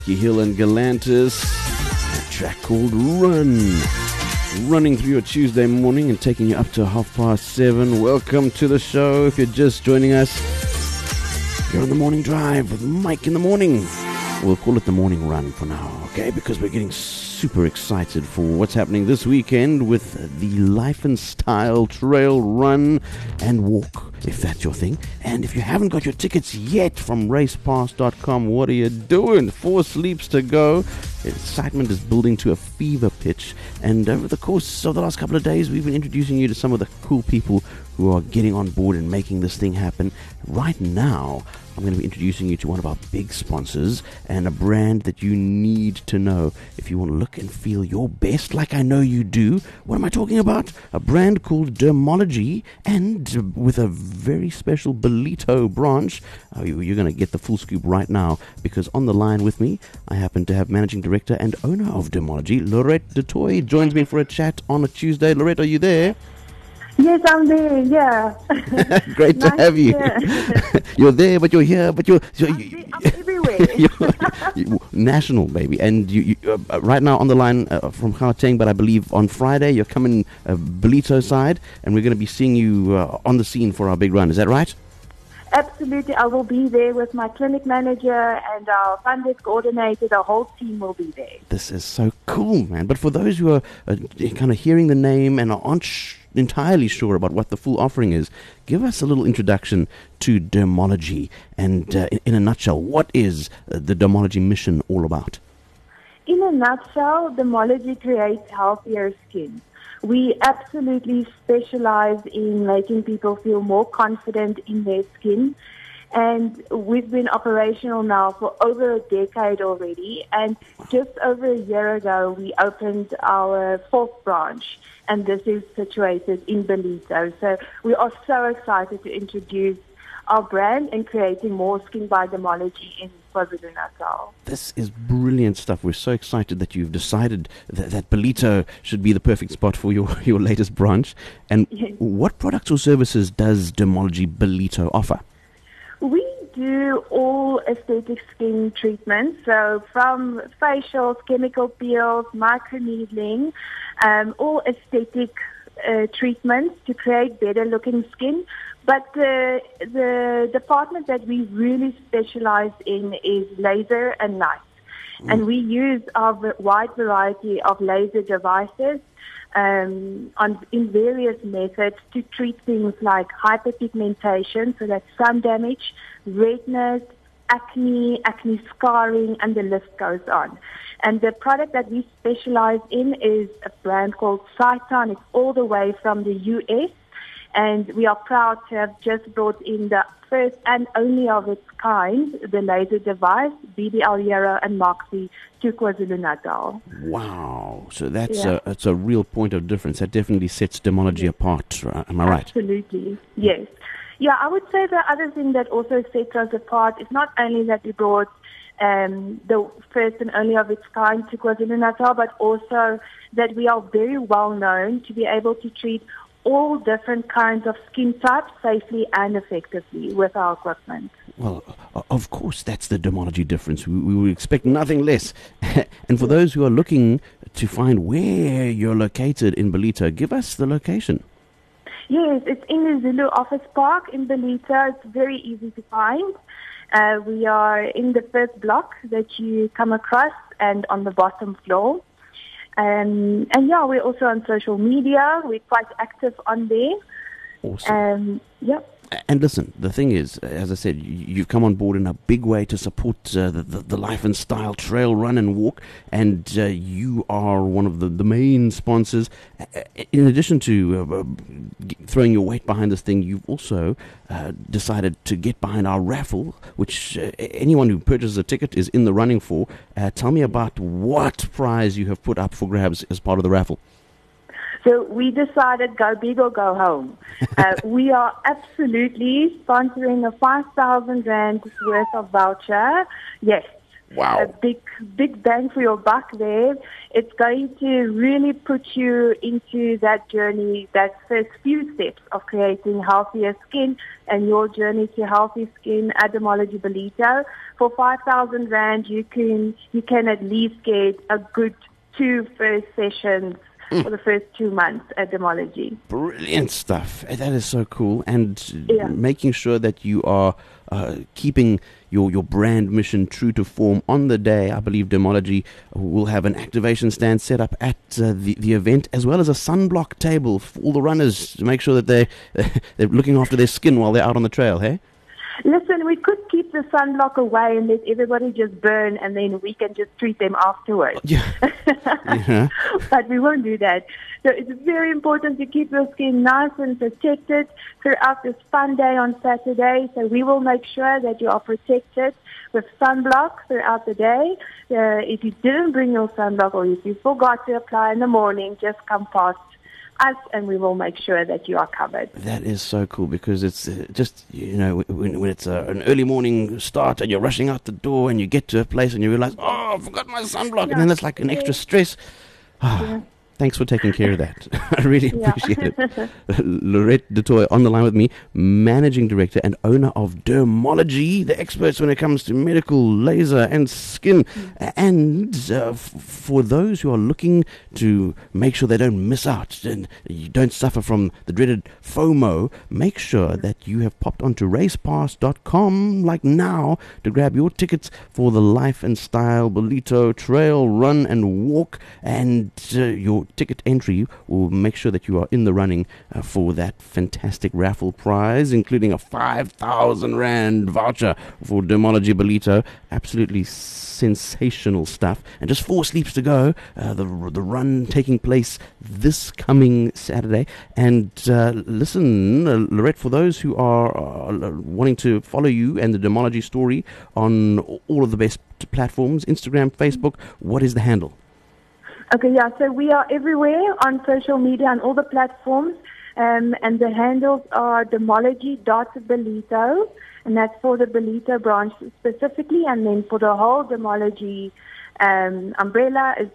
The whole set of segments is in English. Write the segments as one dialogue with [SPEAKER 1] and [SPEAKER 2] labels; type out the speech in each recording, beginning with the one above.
[SPEAKER 1] Hill and Galantis, a track called Run. Running through your Tuesday morning and taking you up to 7:30. Welcome to the show. If you're just joining us, you're on the morning drive with Mike in the morning. We'll call it the morning run for now, okay? Because we're getting super excited for what's happening this weekend with the Life and Style Trail Run and Walk, if that's your thing. And if you haven't got your tickets yet from racepass.com, what are you doing? 4 sleeps to go. Excitement is building to a fever pitch. And over the course of the last couple of days, we've been introducing you to some of the cool people who are getting on board and making this thing happen. Right now, I'm going to be introducing you to one of our big sponsors and a brand that you need to know if you want to look and feel your best, like I know you do. What am I talking about? A brand called Dermology, and with a very special Belito branch. You're going to get the full scoop right now, because on the line with me, I happen to have Managing Director and owner of Dermology, Lorette Du Toit, joins me for a chat on a Tuesday. Lorette, are you there?
[SPEAKER 2] Yes, I'm there, yeah.
[SPEAKER 1] Great to have you. You're there, but you're here, but I'm
[SPEAKER 2] everywhere.
[SPEAKER 1] you're national, baby. And you right now on the line from Gauteng, but I believe on Friday you're coming Belito side, and we're going to be seeing you on the scene for our big run. Is that right?
[SPEAKER 2] Absolutely. I will be there with my clinic manager and our fund desk coordinator. The whole team will be there.
[SPEAKER 1] This is so cool, man. But for those who are kind of hearing the name and aren't entirely sure about what the full offering is, give us a little introduction to Dermology. And in a nutshell, what is the Dermology mission all about?
[SPEAKER 2] In a nutshell, Dermology creates healthier skin. We absolutely specialize in making people feel more confident in their skin. And we've been operational now for over a decade already. And just over a year ago, we opened our 4th branch. And this is situated in Belito. So we are so excited to introduce our brand and creating more Skin by Dermology in KwaZulu-Natal.
[SPEAKER 1] This is brilliant stuff. We're so excited that you've decided that Belito should be the perfect spot for your latest branch. And
[SPEAKER 2] yes.
[SPEAKER 1] What products or services does Dermology Belito offer?
[SPEAKER 2] We do all aesthetic skin treatments, so from facials, chemical peels, microneedling, all aesthetic treatments to create better looking skin. But the department that we really specialize in is laser and light. And we use a wide variety of laser devices in various methods to treat things like hyperpigmentation, so that's sun damage, redness, acne scarring, and the list goes on. And the product that we specialize in is a brand called Cyton. It's all the way from the US. And we are proud to have just brought in the first and only of its kind, the laser device, BBL Euro and Moxie, to KwaZulu-Natal.
[SPEAKER 1] Wow. So that's a real point of difference. That definitely sets Dermology apart. Am I right?
[SPEAKER 2] Absolutely. Yes. Yeah, I would say the other thing that also sets us apart is not only that we brought the first and only of its kind to KwaZulu-Natal, but also that we are very well known to be able to treat all different kinds of skin types safely and effectively with our equipment.
[SPEAKER 1] Well, of course, that's the Dermology difference. We would expect nothing less. And for those who are looking to find where you're located in Belito, give us the location.
[SPEAKER 2] Yes, it's in the Zulu Office Park in Belito. It's very easy to find. We are in the first block that you come across and on the bottom floor. And yeah, we're also on social media. We're quite active on there.
[SPEAKER 1] Awesome.
[SPEAKER 2] Yep.
[SPEAKER 1] And listen, the thing is, as I said, you've come on board in a big way to support the Life and Style Trail Run and Walk, and you are one of the main sponsors. In addition to throwing your weight behind this thing, you've also decided to get behind our raffle, which anyone who purchases a ticket is in the running for. Tell me about what prize you have put up for grabs as part of the raffle.
[SPEAKER 2] So we decided go big or go home. We are absolutely sponsoring a 5,000 Rand worth of voucher. Yes,
[SPEAKER 1] Wow.
[SPEAKER 2] a big bang for your buck there. It's going to really put you into that journey, that first few steps of creating healthier skin and your journey to healthy skin at Dermology Ballito. For 5,000 Rand, you can at least get a good 2 first sessions for the first 2 months at Dermology.
[SPEAKER 1] Brilliant stuff. That is so cool. And
[SPEAKER 2] Yeah.
[SPEAKER 1] making sure that you are keeping your brand mission true to form on the day. I believe Dermology will have an activation stand set up at the event, as well as a sunblock table for all the runners to make sure that they're looking after their skin while they're out on the trail, hey?
[SPEAKER 2] Listen, we could keep the sunblock away and let everybody just burn, and then we can just treat them afterwards.
[SPEAKER 1] Yeah. Yeah.
[SPEAKER 2] But we won't do that. So it's very important to keep your skin nice and protected throughout this fun day on Saturday. So we will make sure that you are protected with sunblock throughout the day. If you didn't bring your sunblock or if you forgot to apply in the morning, just come past us and we will make sure that you are covered.
[SPEAKER 1] That is so cool, because it's just, when it's an early morning start and you're rushing out the door and you get to a place and you realize, oh, I forgot my sunblock.
[SPEAKER 2] Yeah.
[SPEAKER 1] And then it's like an extra stress.
[SPEAKER 2] Yeah.
[SPEAKER 1] Thanks for taking care of that. I really
[SPEAKER 2] Yeah.
[SPEAKER 1] appreciate it. Lorette du Toit on the line with me, Managing Director and owner of Dermology, the experts when it comes to medical, laser and skin. And for those who are looking to make sure they don't miss out and you don't suffer from the dreaded FOMO, make sure that you have popped onto racepass.com like now to grab your tickets for the Life and Style Ballito Trail Run and Walk, and your ticket entry will make sure that you are in the running for that fantastic raffle prize, including a 5,000 Rand voucher for Dermology Ballito. Absolutely sensational stuff. And just 4 sleeps to go. The run taking place this coming Saturday. And listen, Lorette, for those who are wanting to follow you and the Dermology story on all of the best platforms, Instagram, Facebook, what is the handle?
[SPEAKER 2] Okay, yeah, so we are everywhere on social media on all the platforms, and the handles are dermology.ballito, and that's for the Ballito branch specifically, and then for the whole Dermology umbrella is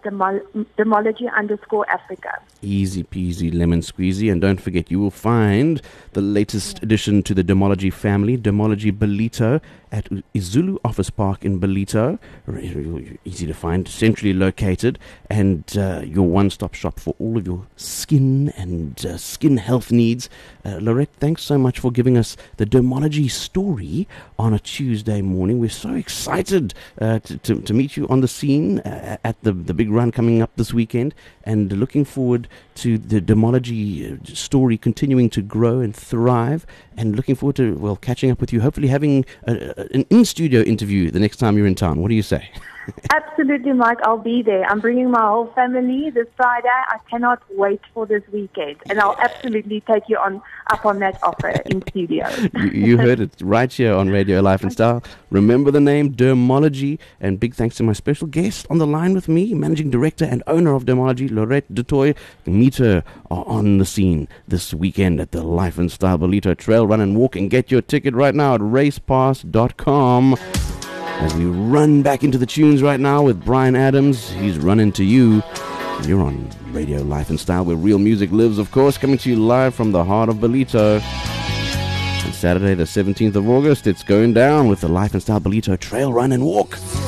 [SPEAKER 2] Dermology_Africa.
[SPEAKER 1] Easy peasy lemon squeezy. And don't forget, you will find the latest addition to the Dermology family, Dermology Ballito, at Izulu Office Park in Ballito. Easy to find, centrally located, and your one-stop shop for all of your skin and skin health needs. Lorette, thanks so much for giving us the Dermology story on a Tuesday morning. We're so excited to meet you on the scene at the big run coming up this weekend, and looking forward to the Dermology story continuing to grow and thrive, and looking forward to, catching up with you, hopefully having an in-studio interview the next time you're in town. What do you say?
[SPEAKER 2] Absolutely, Mike. I'll be there. I'm bringing my whole family this Friday. I cannot wait for this weekend. And I'll absolutely take you up on that offer in studio.
[SPEAKER 1] You heard it right here on Radio Life and Style. Remember the name Dermology. And big thanks to my special guest on the line with me, Managing Director and owner of Dermology, Lorette du Toit. Meet her on the scene this weekend at the Life and Style Ballito Trail Run and Walk. And get your ticket right now at racepass.com. As we run back into the tunes right now with Brian Adams, he's running to you. You're on Radio Life and Style, where real music lives, of course, coming to you live from the heart of Ballito. On Saturday, the 17th of August, it's going down with the Life and Style Ballito Trail Run and Walk.